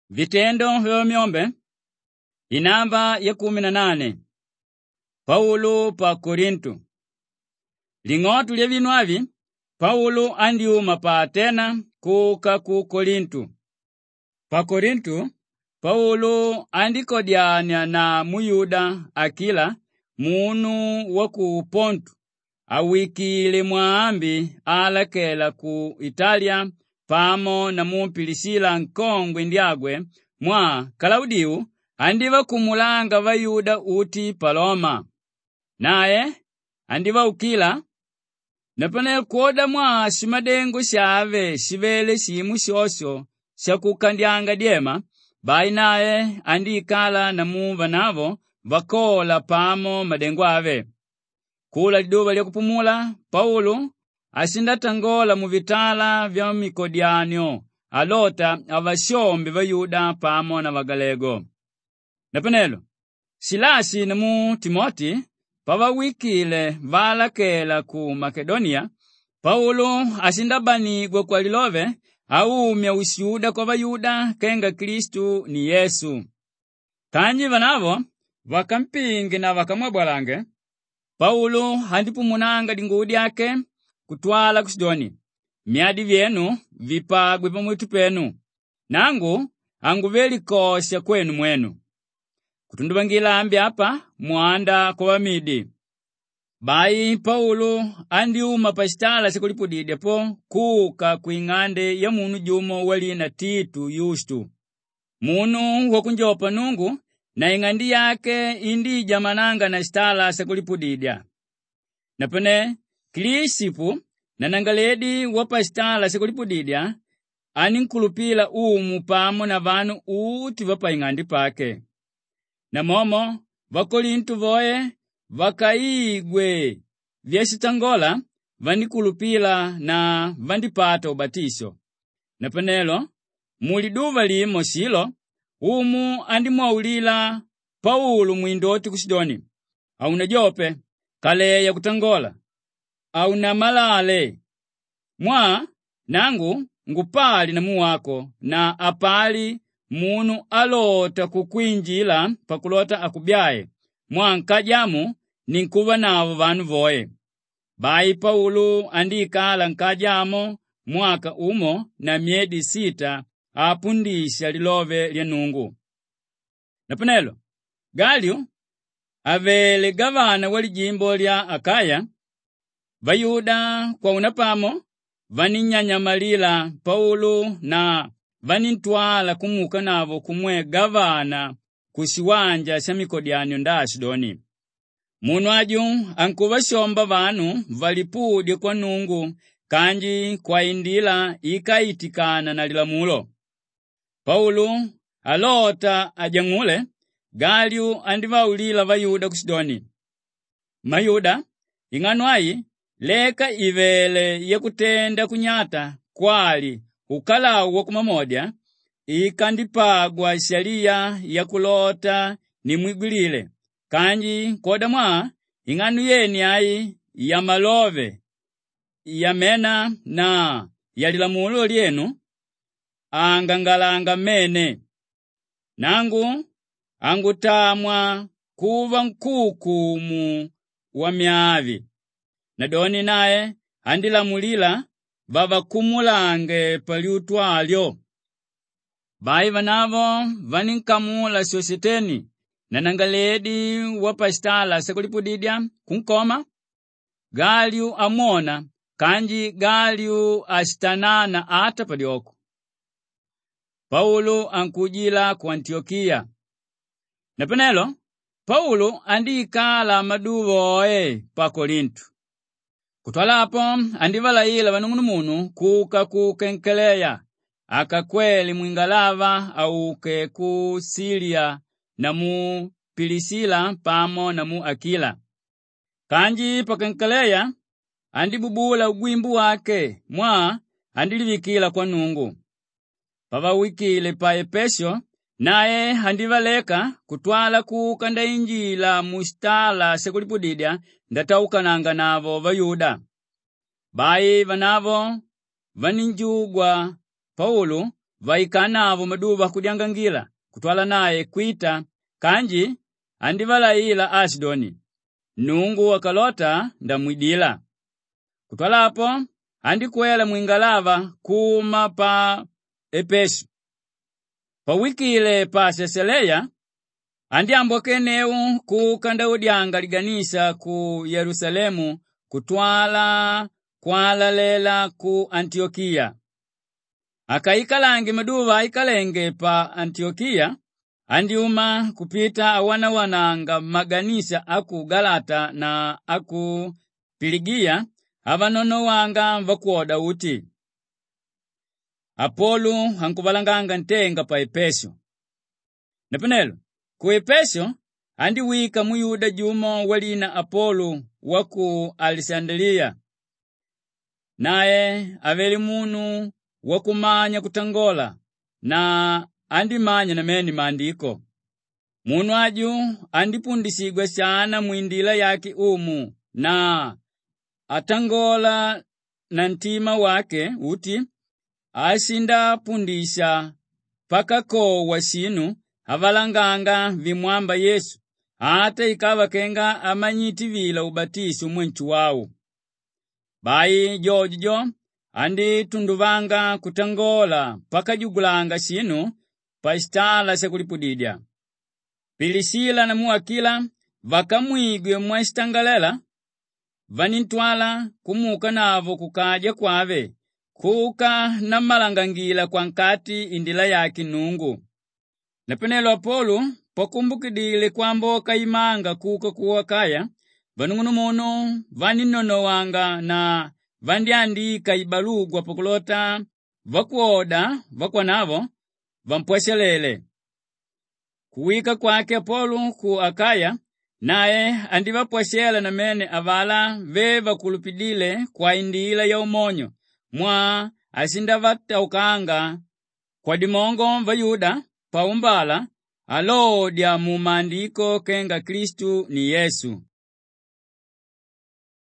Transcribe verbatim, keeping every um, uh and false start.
Vitendo vya myombe inamba ya kumi na nane. Paulo pa Korinto. Ling'otu lya vinu avi, Paulo andiuma pa Atena kuka ku Korinto. Pa Korinto, Paulo andikodyania na muyuda Akila, munu wa ku Ponto, awikile mwaambi alakela ku Italia, pamo na mu Pilisila nkongwe ndiagwe, mwa Klaudiu andiva kumulanga vayuda uti Paloma. Naye andiva ukila, napane kuoda mwa simadengo syave sivele simu syosyo syakukandyanga dyema, bai naye andikala na muva navo vakola pamo madengo ave. Kula liduva lya kupumula, Paulo asindatangola mu vitala vya Mikodiano, alota avashombe vayuda pamo na vagalego. Napanelo, Silasi na mu Timoti, pavawikile valakela ku Makedonia, Paulo asindabanigwa kwa lilove, aumya usyuda kwa vayuda kenga Kristu ni Yesu. Kanji vanavo, vakampingi na vakamwabwalange, Paulo handipumunanga dingudi yake kutwala ku Sidoni. Myadi vyenu vipagwe pamwitu penu, nangu anguveli kosya kwenu mwenu. Kutundubangila ambi apa muanda kwa Wamidi. Bai Paulo andiuma pasitala sekulipudide po kuka kuing'ande ya munu jumo wali na Titu Yustu, munu wakunjopa nungu, na ing'andi yake indi jamananga na stala sekulipudidya. Napane Kilisipu na nangaledi wapa stala sekulipudidya aninkulupila umu pamo na vanu uti wapa ing'andi pake. Na momo Vakorinto voye vakaigwe vyesitangola vanikulupila na vandipata ubatiso. Napanelo muliduva limo silo umu andimwaulila Paulo mwindoti ku Sidoni, auna jope kale ya kutangola, auna malale, mwa nangu ngupali na muwako na apali munu alota kukwinjila pakulota akubyaye, mwa nkajamu ninkuva navo vanu voye. Bai Paulo andikala nkajamo mwaka umo na miedi sita apundisha lilove lya nungu. Napanelo, Galio avele gavana wali jimbo lya Akaya, vayuda kwa unapamo vaninyanyamalila Paulo na vanintwala kumuka navo kumwe gavana kusiwanja sya Mikodiano nda Sidoni. Munu aju ankuvashomba vanu valipudye kwa nungu, kanji kwa indila ikaitikana na lilamulo. Paulo alota ajangule, Galio andivaulila vayuda ku Sidoni. Mayuda, ing'anwayi, leka ivele ya kutenda kunyata kwali ukalawu wa kumamodya, ikandipagwa sharia ya kulota ni mwigulile, kanji koda mwa ing'anu yeni ayi ya malove, ya mena na ya lilamulo lyenu, angangalanga mene. Nangu angutamwa kuva nkukumu wa myavi. Nadoni naye andilamulila vavakumulange paliutwalyo. Bai vanavo vaninkamula Sositeni na nangaledi wapastala sekulipudidya kunkoma. Galio amona, kanji Galio asitanana ata palioko. Paulo ankujila ku Antiokia. Napanelo, Paulo andikala maduvoe pa Korinto. Kutwalapo andivalaila vanungunu munu kuka ku Kenkeleya, akakweli mwingalava auke ku Silia na mu Pilisila pamo na mu Akila. Kanji pa Kenkeleya andibubula ugwimbu wake, mwa andilivikila kwa nungu. Pavawikile pa Epesio, naye andivaleka kutwala kukanda injila mustala sekulipudidya ndataukananga navo vayuda. Bai vanavo vaninjugwa Paulo vaikanavo maduva kudyangangila kutwala naye kwita kanji andivalayila Asidoni. Nungu wakalota ndamwidila. Kutwalapo andikwela mwingalava kuma pa Epeso. Pawikile pa Seseleya andiambokeneu kukanda udyanga liganisa ku Yerusalemu kutwala kwalalela ku Antiokia. Akaikalange maduva ikalenge pa Antiokia andiuma kupita awana wananga maganisa aku Galata na aku Piligia avanono wanga vakuoda uti. Apolo hankuvalanganga ntenga pa Epeso. Napenelo, ku Epeso andi wika muyuda jumo walina Apolo waku Alexandria. Naye aveli munu wakumanya kutangola na andi manya na meni maandiko. Munu aju andipundisigwa sana mwindila yaki umu na atangola na ntima wake uti asinda pundisha paka ko wasinu avalanganga vimwamba Yesu hata ikawa kenga amanyiti vila ubatisu mwenchu wao. Bai jojo andi tunduvanga kutangola paka jugulanga sinu pa istala sekulipudidya. Pilisila na Muakila vakamwigwe mwaistangalela vanintwala kumuka navo kukaja kwave kuka na malangangila kwa nkati indila yaki Nungu. Napenelo Apolo pakumbukidile kwamboka imanga kuka kuwakaya vanungunu mono vaninono wanga na vandiandika ibalugwa pakulota vakuoda vakwanavo vampweselele. Kuwika kwake Apolo ku Akaya naye andivapwesela na mene avala veva kulupidile kwa indila ya umonyo mwa asindavataukanga kwa dimongo vayuda paumbala alodya mu maandiko kenga Kristu ni Yesu.